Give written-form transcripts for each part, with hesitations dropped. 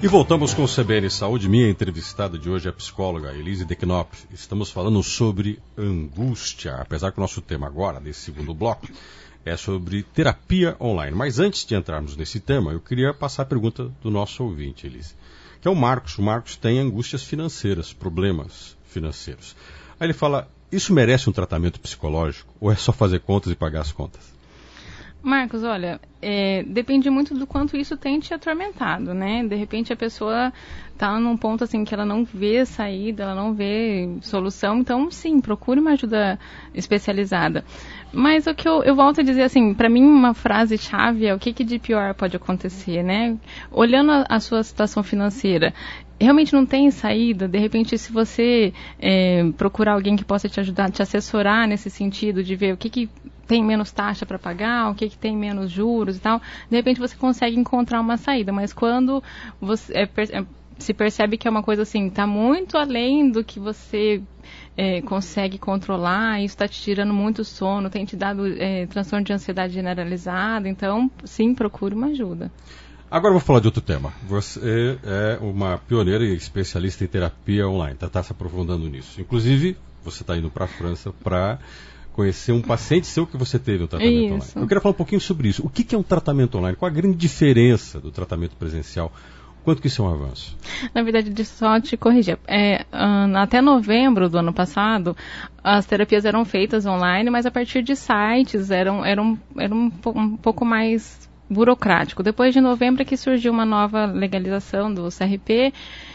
E voltamos com o CBN Saúde. Minha entrevistada de hoje é a psicóloga Elise Deknop. Estamos falando sobre angústia, apesar que o nosso tema agora, nesse segundo bloco, é sobre terapia online. Mas antes de entrarmos nesse tema, eu queria passar a pergunta do nosso ouvinte, Elise, que é o Marcos. O Marcos tem angústias financeiras, problemas financeiros. Aí ele fala, isso merece um tratamento psicológico ou é só fazer contas e pagar as contas? Marcos, olha, depende muito do quanto isso tem te atormentado, né? De repente a pessoa está num ponto assim que ela não vê saída, ela não vê solução, então sim, procure uma ajuda especializada. Mas o que eu volto a dizer assim, para mim uma frase-chave é o que de pior pode acontecer, né? Olhando a sua situação financeira, realmente não tem saída, de repente se você procurar alguém que possa te ajudar, te assessorar nesse sentido de ver o que tem menos taxa para pagar, o que tem menos juros e tal, de repente você consegue encontrar uma saída, mas quando você se percebe que é uma coisa assim, está muito além do que você consegue controlar, isso está te tirando muito sono, tem te dado transtorno de ansiedade generalizada, então sim, procure uma ajuda. Agora eu vou falar de outro tema. Você é uma pioneira e especialista em terapia online, está se aprofundando nisso. Inclusive, você está indo para a França para conhecer um paciente seu que você teve um tratamento online. Eu queria falar um pouquinho sobre isso. O que é um tratamento online? Qual a grande diferença do tratamento presencial? Quanto que isso é um avanço? Na verdade, só te corrigir. Até novembro do ano passado, as terapias eram feitas online, mas a partir de sites, era um pouco mais burocrático. Depois de novembro é que surgiu uma nova legalização do CRP,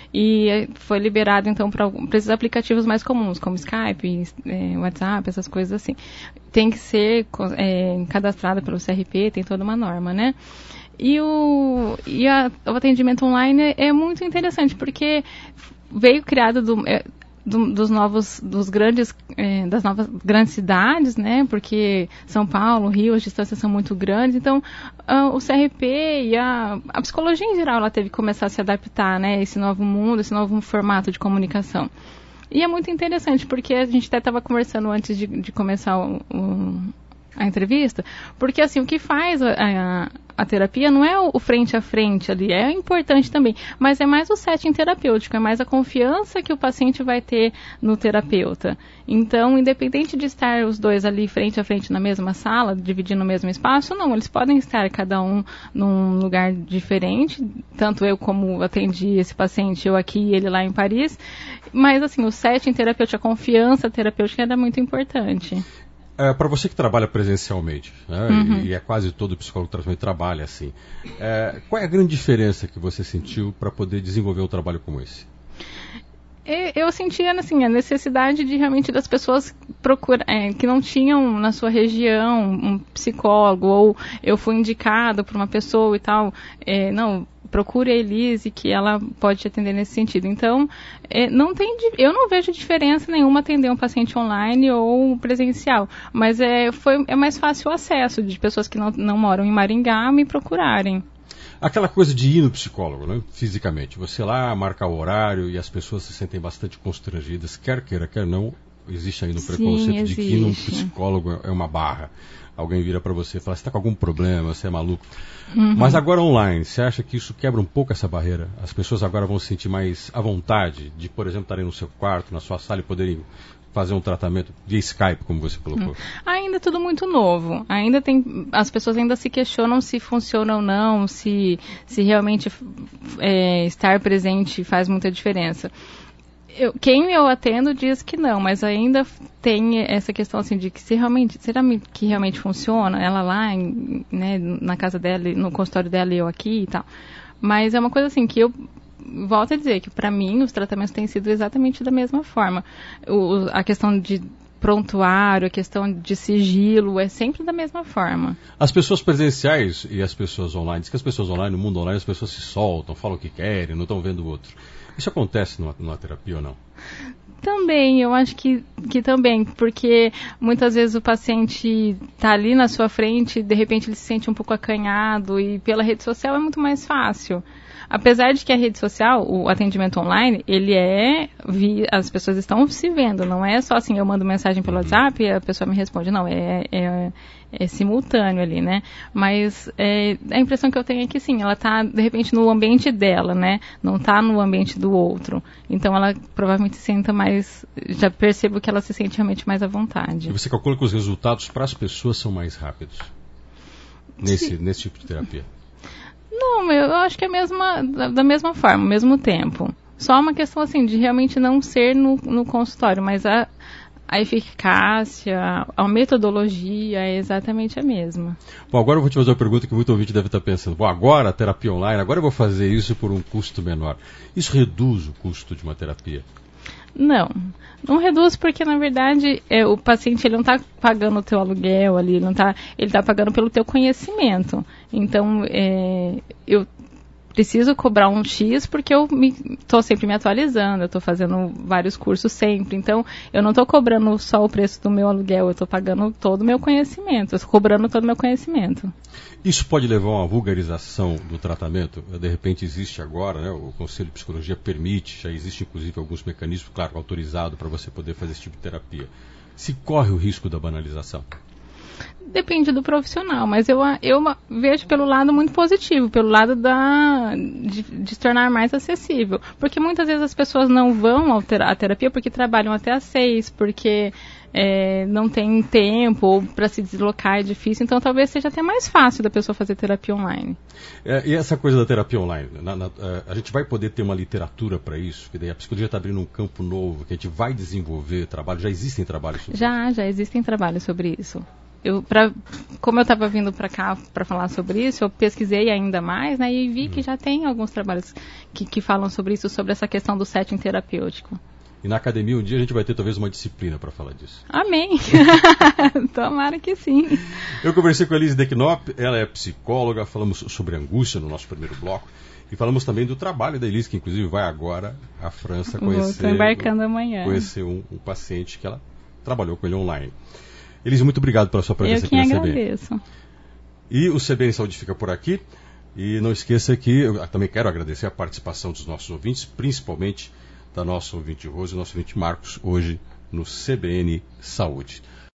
e foi liberado, então, para esses aplicativos mais comuns, como Skype, WhatsApp, essas coisas assim. Tem que ser cadastrada pelo CRP, tem toda uma norma, né? E o atendimento online é muito interessante, porque veio criado das novas grandes cidades, né? Porque São Paulo, Rio, as distâncias são muito grandes, então o CRP e a psicologia em geral, ela teve que começar a se adaptar, né? A esse novo mundo, esse novo formato de comunicação. E é muito interessante, porque a gente até estava conversando antes de começar a entrevista, porque assim, o que faz a terapia não é o frente a frente ali, é importante também, mas é mais o setting terapêutico, é mais a confiança que o paciente vai ter no terapeuta. Então, independente de estar os dois ali frente a frente na mesma sala, dividindo o mesmo espaço, não, eles podem estar cada um num lugar diferente, tanto eu como atendi esse paciente, eu aqui e ele lá em Paris, mas assim, o setting terapêutico, a confiança terapêutica era muito importante. Para você que trabalha presencialmente, né, uhum. e é quase todo psicólogo que trabalha assim, qual é a grande diferença que você sentiu para poder desenvolver um trabalho como esse? Eu sentia assim, a necessidade de realmente das pessoas que não tinham na sua região um psicólogo, ou eu fui indicado por uma pessoa e tal, procure a Elise, que ela pode te atender nesse sentido. Então, eu não vejo diferença nenhuma atender um paciente online ou presencial, mas é mais fácil o acesso de pessoas que não moram em Maringá me procurarem. Aquela coisa de ir no psicólogo, né, fisicamente. Você lá marca o horário e as pessoas se sentem bastante constrangidas, quer queira, quer não. Existe ainda um preconceito de que ir num psicólogo é uma barra. Alguém vira para você e fala, você está com algum problema, você é maluco. Uhum. Mas agora online, você acha que isso quebra um pouco essa barreira? As pessoas agora vão se sentir mais à vontade de, por exemplo, estarem no seu quarto, na sua sala e poderem fazer um tratamento via Skype, como você colocou? Ainda é tudo muito novo. As pessoas ainda se questionam se funciona ou não, se realmente estar presente faz muita diferença. Quem eu atendo diz que não, mas ainda tem essa questão assim de que será que realmente funciona? Ela lá, né, na casa dela, no consultório dela e eu aqui e tal. Mas é uma coisa assim que eu volto a dizer que para mim os tratamentos têm sido exatamente da mesma forma. A questão de prontuário, a questão de sigilo é sempre da mesma forma. As pessoas presenciais e as pessoas online, diz que as pessoas online, no mundo online, as pessoas se soltam, falam o que querem, não estão vendo o outro. Isso acontece numa terapia ou não? Também, eu acho que também, porque muitas vezes o paciente está ali na sua frente, de repente ele se sente um pouco acanhado e pela rede social é muito mais fácil. Apesar de que a rede social, o atendimento online, ele as pessoas estão se vendo, não é só assim, eu mando mensagem pelo WhatsApp e a pessoa me responde, não, é simultâneo ali, né? Mas a impressão que eu tenho é que sim, ela está de repente no ambiente dela, né? Não está no ambiente do outro. Então ela provavelmente se senta mais, já percebo que ela se sente realmente mais à vontade. E você calcula que os resultados para as pessoas são mais rápidos nesse tipo de terapia? Não, eu acho que é da mesma forma, ao mesmo tempo. Só uma questão assim de realmente não ser no consultório, mas a eficácia, a metodologia é exatamente a mesma. Bom, agora eu vou te fazer uma pergunta que muito ouvinte deve estar pensando. Bom, agora a terapia online, agora eu vou fazer isso por um custo menor. Isso reduz o custo de uma terapia? Não reduz porque, na verdade, o paciente ele não está pagando o teu aluguel ali, ele está pagando pelo teu conhecimento. Então, eu preciso cobrar um X porque eu estou sempre me atualizando, eu estou fazendo vários cursos sempre. Então, eu não estou cobrando só o preço do meu aluguel, eu estou pagando todo o meu conhecimento, eu estou cobrando todo o meu conhecimento. Isso pode levar a uma vulgarização do tratamento? De repente existe agora, né, o Conselho de Psicologia permite, já existe inclusive alguns mecanismos, claro, autorizados para você poder fazer esse tipo de terapia. Se corre o risco da banalização? Depende do profissional, mas eu vejo pelo lado muito positivo, pelo lado de se tornar mais acessível. Porque muitas vezes as pessoas não vão à terapia porque trabalham até às 6, porque não tem tempo, ou para se deslocar é difícil. Então talvez seja até mais fácil da pessoa fazer terapia online. E essa coisa da terapia online, a gente vai poder ter uma literatura para isso? Que daí a psicologia está abrindo um campo novo, que a gente vai desenvolver trabalho, já existem trabalhos sobre isso? Já existem trabalhos sobre isso. Como eu estava vindo para cá para falar sobre isso, eu pesquisei ainda mais, né, e vi que já tem alguns trabalhos que falam sobre isso, sobre essa questão do setting terapêutico. E na academia um dia a gente vai ter talvez uma disciplina para falar disso. Amém! Tomara que sim. Eu conversei com a Elise Decknop, ela é psicóloga, falamos sobre angústia no nosso primeiro bloco e falamos também do trabalho da Elise, que inclusive vai agora à França Estou embarcando amanhã. Conhecer um paciente que ela trabalhou com ele online. Elise, muito obrigado pela sua presença aqui na CBN. Eu que agradeço. E o CBN Saúde fica por aqui. E não esqueça que eu também quero agradecer a participação dos nossos ouvintes, principalmente da nossa ouvinte Rose e nosso ouvinte Marcos, hoje no CBN Saúde.